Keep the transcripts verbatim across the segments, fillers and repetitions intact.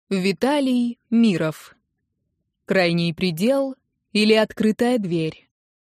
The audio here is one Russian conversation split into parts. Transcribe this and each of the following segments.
Виталий Миров. Крайний предел или открытая дверь?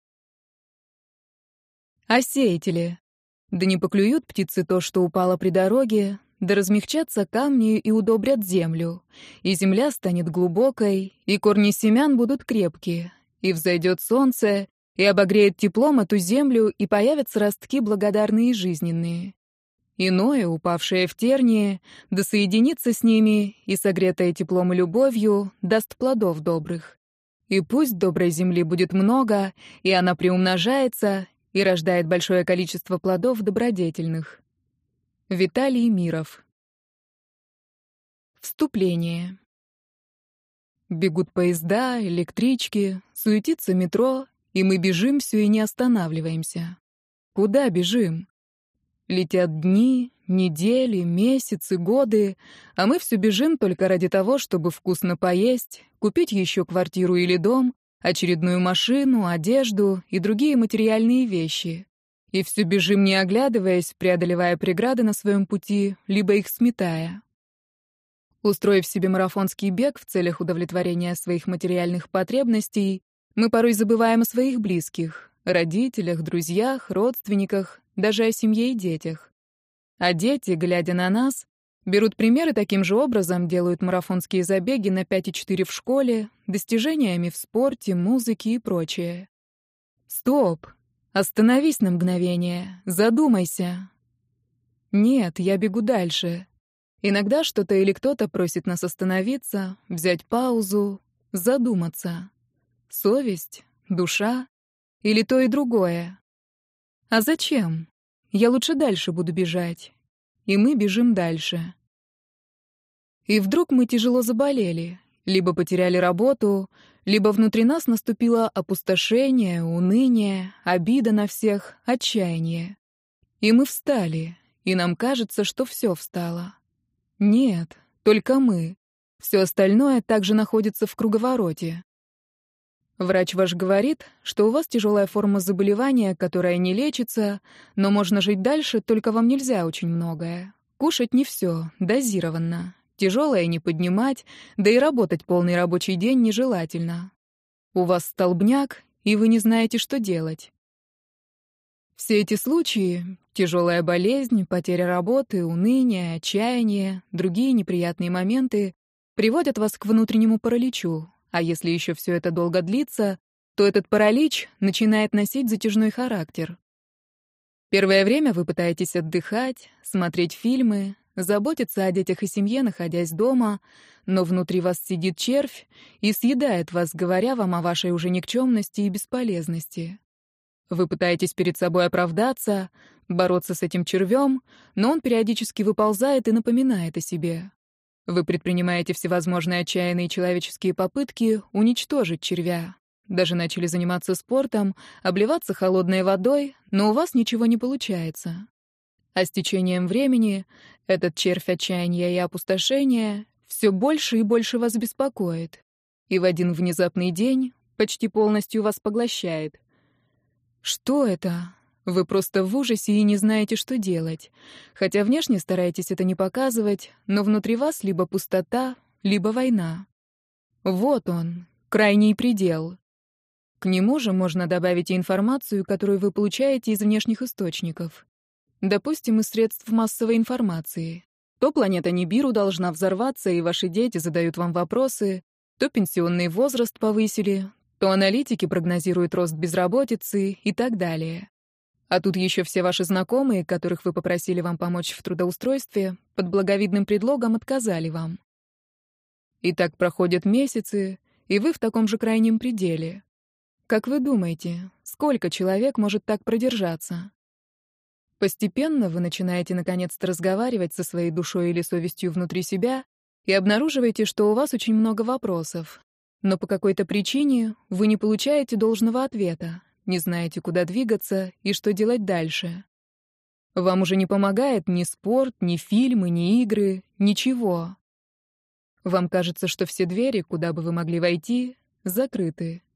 О сеятеле. Да не поклюют птицы то, что упало при дороге, да размягчатся камни и удобрят землю, и земля станет глубокой, и корни семян будут крепкие, и взойдет солнце, и обогреет теплом эту землю, и появятся ростки благодарные и жизненные. Иное, упавшее в тернии, да соединится с ними, и, согретое теплом и любовью, даст плодов добрых. И пусть доброй земли будет много, и она приумножается, и рождает большое количество плодов добродетельных. Виталий Миров. Вступление. Бегут поезда, электрички, суетится метро, и мы бежим все и не останавливаемся. Куда бежим? Летят дни, недели, месяцы, годы, а мы все бежим только ради того, чтобы вкусно поесть, купить еще квартиру или дом, очередную машину, одежду и другие материальные вещи. И все бежим, не оглядываясь, преодолевая преграды на своем пути, либо их сметая. Устроив себе марафонский бег в целях удовлетворения своих материальных потребностей, мы порой забываем о своих близких, родителях, друзьях, родственниках, даже о семье и детях. А дети, глядя на нас, берут примеры таким же образом, делают марафонские забеги на пять и четыре в школе, достижениями в спорте, музыке и прочее. Стоп! Остановись на мгновение, задумайся. Нет, я бегу дальше. Иногда что-то или кто-то просит нас остановиться, взять паузу, задуматься. Совесть, душа или то и другое. А зачем? Я лучше дальше буду бежать. И мы бежим дальше. И вдруг мы тяжело заболели, либо потеряли работу, либо внутри нас наступило опустошение, уныние, обида на всех, отчаяние. И мы встали, и нам кажется, что все встало. Нет, только мы. Все остальное также находится в круговороте. Врач ваш говорит, что у вас тяжелая форма заболевания, которая не лечится, но можно жить дальше, только вам нельзя очень многое. Кушать не все, дозированно. Тяжелое не поднимать, да и работать полный рабочий день нежелательно. У вас столбняк, и вы не знаете, что делать. Все эти случаи — тяжелая болезнь, потеря работы, уныние, отчаяние, другие неприятные моменты — приводят вас к внутреннему параличу. А если еще все это долго длится, то этот паралич начинает носить затяжной характер. Первое время вы пытаетесь отдыхать, смотреть фильмы, заботиться о детях и семье, находясь дома, но внутри вас сидит червь и съедает вас, говоря вам о вашей уже никчемности и бесполезности. Вы пытаетесь перед собой оправдаться, бороться с этим червем, но он периодически выползает и напоминает о себе. Вы предпринимаете всевозможные отчаянные человеческие попытки уничтожить червя. Даже начали заниматься спортом, обливаться холодной водой, но у вас ничего не получается. А с течением времени этот червь отчаяния и опустошения все больше и больше вас беспокоит. И в один внезапный день почти полностью вас поглощает. Что это? Вы просто в ужасе и не знаете, что делать. Хотя внешне стараетесь это не показывать, но внутри вас либо пустота, либо война. Вот он, крайний предел. К нему же можно добавить и информацию, которую вы получаете из внешних источников. Допустим, из средств массовой информации. То планета Нибиру должна взорваться, и ваши дети задают вам вопросы, то пенсионный возраст повысили, то аналитики прогнозируют рост безработицы и так далее. А тут еще все ваши знакомые, которых вы попросили вам помочь в трудоустройстве, под благовидным предлогом отказали вам. И так проходят месяцы, и вы в таком же крайнем пределе. Как вы думаете, сколько человек может так продержаться? Постепенно вы начинаете наконец-то разговаривать со своей душой или совестью внутри себя и обнаруживаете, что у вас очень много вопросов. Но по какой-то причине вы не получаете должного ответа. Не знаете, куда двигаться и что делать дальше. Вам уже не помогает ни спорт, ни фильмы, ни игры, ничего. Вам кажется, что все двери, куда бы вы могли войти, закрыты.